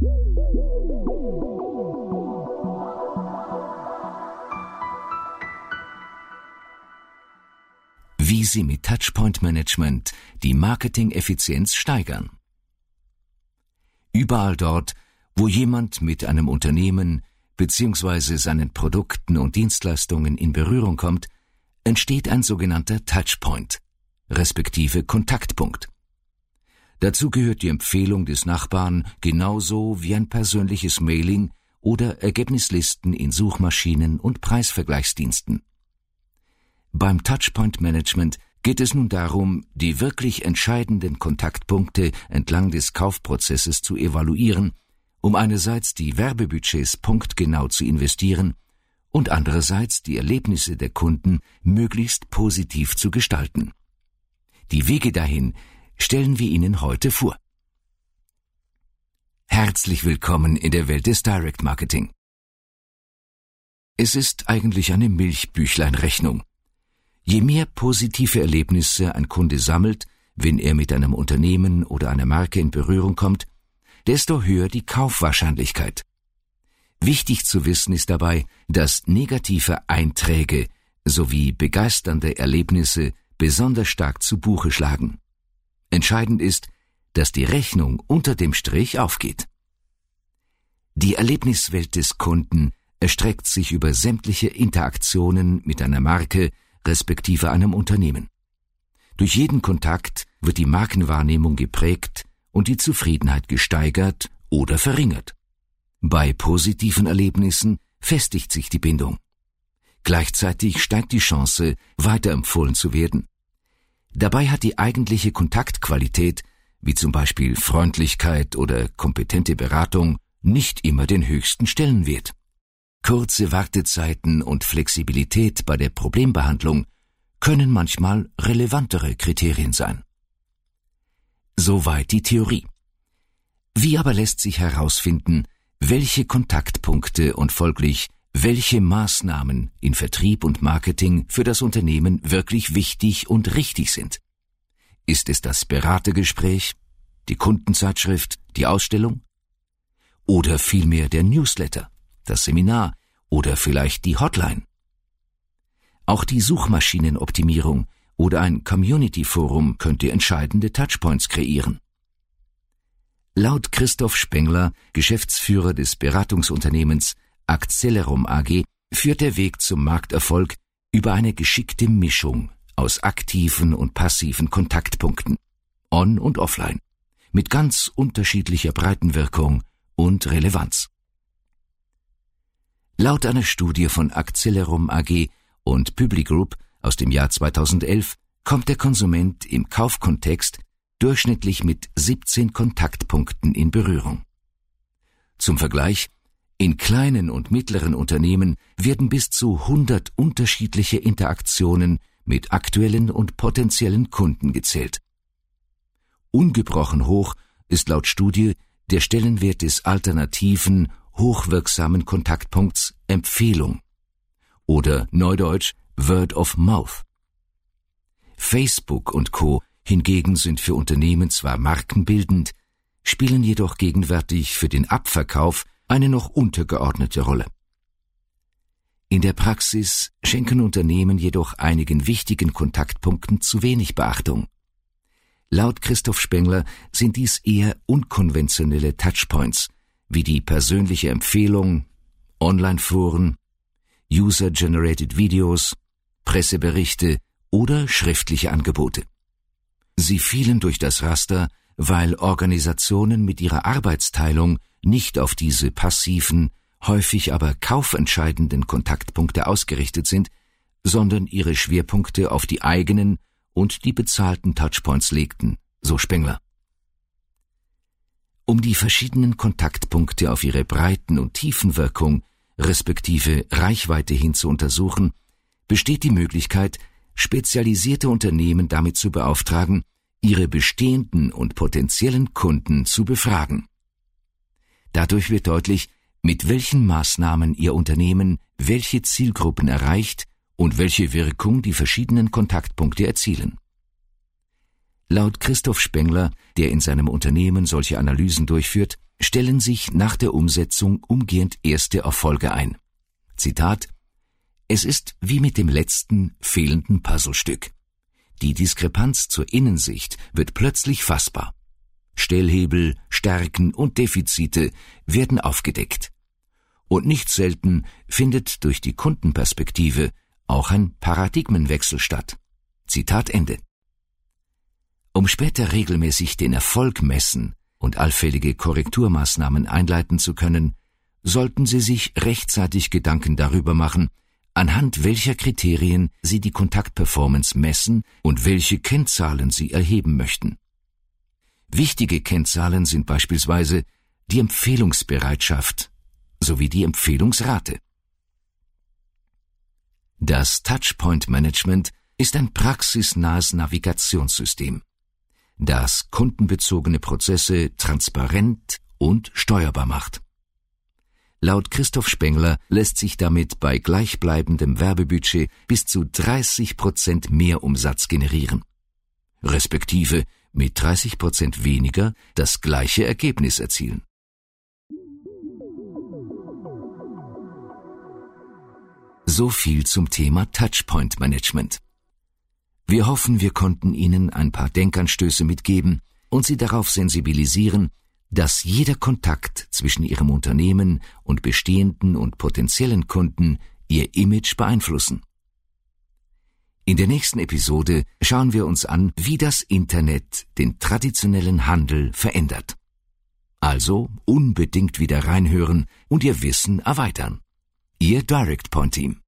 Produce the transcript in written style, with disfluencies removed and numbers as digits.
Wie Sie mit Touchpoint-Management die Marketing-Effizienz steigern. Überall dort, wo jemand mit einem Unternehmen bzw. seinen Produkten und Dienstleistungen in Berührung kommt, entsteht ein sogenannter Touchpoint, respektive Kontaktpunkt. Dazu gehört die Empfehlung des Nachbarn genauso wie ein persönliches Mailing oder Ergebnislisten in Suchmaschinen und Preisvergleichsdiensten. Beim Touchpoint-Management geht es nun darum, die wirklich entscheidenden Kontaktpunkte entlang des Kaufprozesses zu evaluieren, um einerseits die Werbebudgets punktgenau zu investieren und andererseits die Erlebnisse der Kunden möglichst positiv zu gestalten. Die Wege dahin stellen wir Ihnen heute vor. Herzlich willkommen in der Welt des Direct Marketing. Es ist eigentlich eine Milchbüchlein-Rechnung. Je mehr positive Erlebnisse ein Kunde sammelt, wenn er mit einem Unternehmen oder einer Marke in Berührung kommt, desto höher die Kaufwahrscheinlichkeit. Wichtig zu wissen ist dabei, dass negative Einträge sowie begeisternde Erlebnisse besonders stark zu Buche schlagen. Entscheidend ist, dass die Rechnung unter dem Strich aufgeht. Die Erlebniswelt des Kunden erstreckt sich über sämtliche Interaktionen mit einer Marke respektive einem Unternehmen. Durch jeden Kontakt wird die Markenwahrnehmung geprägt und die Zufriedenheit gesteigert oder verringert. Bei positiven Erlebnissen festigt sich die Bindung. Gleichzeitig steigt die Chance, weiterempfohlen zu werden. Dabei hat die eigentliche Kontaktqualität, wie zum Beispiel Freundlichkeit oder kompetente Beratung, nicht immer den höchsten Stellenwert. Kurze Wartezeiten und Flexibilität bei der Problembehandlung können manchmal relevantere Kriterien sein. Soweit die Theorie. Wie aber lässt sich herausfinden, welche Kontaktpunkte und folglich welche Maßnahmen in Vertrieb und Marketing für das Unternehmen wirklich wichtig und richtig sind? Ist es das Beratergespräch, die Kundenzeitschrift, die Ausstellung? Oder vielmehr der Newsletter, das Seminar oder vielleicht die Hotline? Auch die Suchmaschinenoptimierung oder ein Community-Forum könnte entscheidende Touchpoints kreieren. Laut Christoph Spengler, Geschäftsführer des Beratungsunternehmens Accelerum AG, führt der Weg zum Markterfolg über eine geschickte Mischung aus aktiven und passiven Kontaktpunkten, on- und offline, mit ganz unterschiedlicher Breitenwirkung und Relevanz. Laut einer Studie von Accelerum AG und Publigroup aus dem Jahr 2011 kommt der Konsument im Kaufkontext durchschnittlich mit 17 Kontaktpunkten in Berührung. Zum Vergleich: In kleinen und mittleren Unternehmen werden bis zu 100 unterschiedliche Interaktionen mit aktuellen und potenziellen Kunden gezählt. Ungebrochen hoch ist laut Studie der Stellenwert des alternativen, hochwirksamen Kontaktpunkts Empfehlung oder neudeutsch Word of Mouth. Facebook und Co. hingegen sind für Unternehmen zwar markenbildend, spielen jedoch gegenwärtig für den Abverkauf eine noch untergeordnete Rolle. In der Praxis schenken Unternehmen jedoch einigen wichtigen Kontaktpunkten zu wenig Beachtung. Laut Christoph Spengler sind dies eher unkonventionelle Touchpoints, wie die persönliche Empfehlung, Online-Foren, User-Generated Videos, Presseberichte oder schriftliche Angebote. Sie fielen durch das Raster, weil Organisationen mit ihrer Arbeitsteilung nicht auf diese passiven, häufig aber kaufentscheidenden Kontaktpunkte ausgerichtet sind, sondern ihre Schwerpunkte auf die eigenen und die bezahlten Touchpoints legten, so Spengler. Um die verschiedenen Kontaktpunkte auf ihre Breiten- und Tiefenwirkung respektive Reichweite hin zu untersuchen, besteht die Möglichkeit, spezialisierte Unternehmen damit zu beauftragen, ihre bestehenden und potenziellen Kunden zu befragen. Dadurch wird deutlich, mit welchen Maßnahmen Ihr Unternehmen welche Zielgruppen erreicht und welche Wirkung die verschiedenen Kontaktpunkte erzielen. Laut Christoph Spengler, der in seinem Unternehmen solche Analysen durchführt, stellen sich nach der Umsetzung umgehend erste Erfolge ein. Zitat: Es ist wie mit dem letzten fehlenden Puzzlestück. Die Diskrepanz zur Innensicht wird plötzlich fassbar. Stellhebel, Stärken und Defizite werden aufgedeckt. Und nicht selten findet durch die Kundenperspektive auch ein Paradigmenwechsel statt. Zitat Ende. Um später regelmäßig den Erfolg messen und allfällige Korrekturmaßnahmen einleiten zu können, sollten Sie sich rechtzeitig Gedanken darüber machen, anhand welcher Kriterien Sie die Kontaktperformance messen und welche Kennzahlen Sie erheben möchten. Wichtige Kennzahlen sind beispielsweise die Empfehlungsbereitschaft sowie die Empfehlungsrate. Das Touchpoint-Management ist ein praxisnahes Navigationssystem, das kundenbezogene Prozesse transparent und steuerbar macht. Laut Christoph Spengler lässt sich damit bei gleichbleibendem Werbebudget bis zu 30% mehr Umsatz generieren, respektive mit 30% weniger das gleiche Ergebnis erzielen. So viel zum Thema Touchpoint Management. Wir hoffen, wir konnten Ihnen ein paar Denkanstöße mitgeben und Sie darauf sensibilisieren, dass jeder Kontakt zwischen Ihrem Unternehmen und bestehenden und potenziellen Kunden Ihr Image beeinflussen. In der nächsten Episode schauen wir uns an, wie das Internet den traditionellen Handel verändert. Also unbedingt wieder reinhören und Ihr Wissen erweitern. Ihr DirectPoint Team.